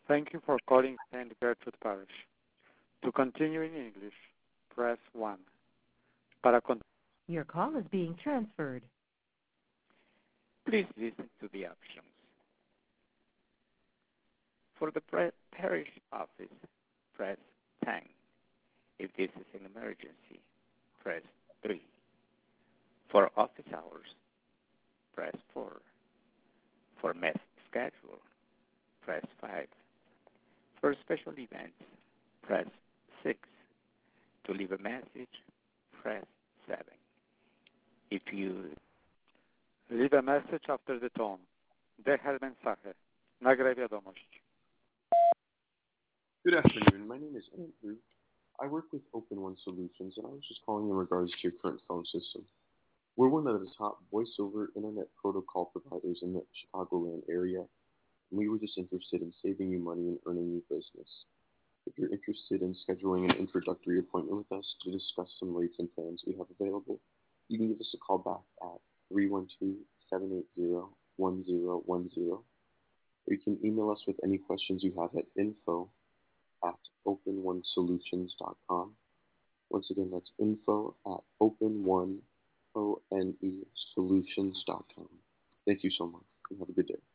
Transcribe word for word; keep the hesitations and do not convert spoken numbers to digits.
Thank you for calling Saint Gertrude Parish. To continue in English, press one. Para con- Your call is being transferred. Please listen to the options. For the pre- parish office, press ten. If this is an emergency, press three. For office hours, press four. For mess schedule, press five. For special events, press six. To leave a message, press seven. If you Leave a message after the tone. Deja el mensaje. Nagraj wiadomość. Good afternoon. My name is Andrew. I work with Open One Solutions, and I was just calling in regards to your current phone system. We're one of the top voice-over internet protocol providers in the Chicagoland area, and we were just interested in saving you money and earning you business. If you're interested in scheduling an introductory appointment with us to discuss some rates and plans we have available, you can give us a call back at three one two, seven eight zero, one zero one zero, or you can email us with any questions you have at info at open one solutions dot com. Once again, that's info at open one, O N E, solutions dot com. Thank you so much, and have a good day.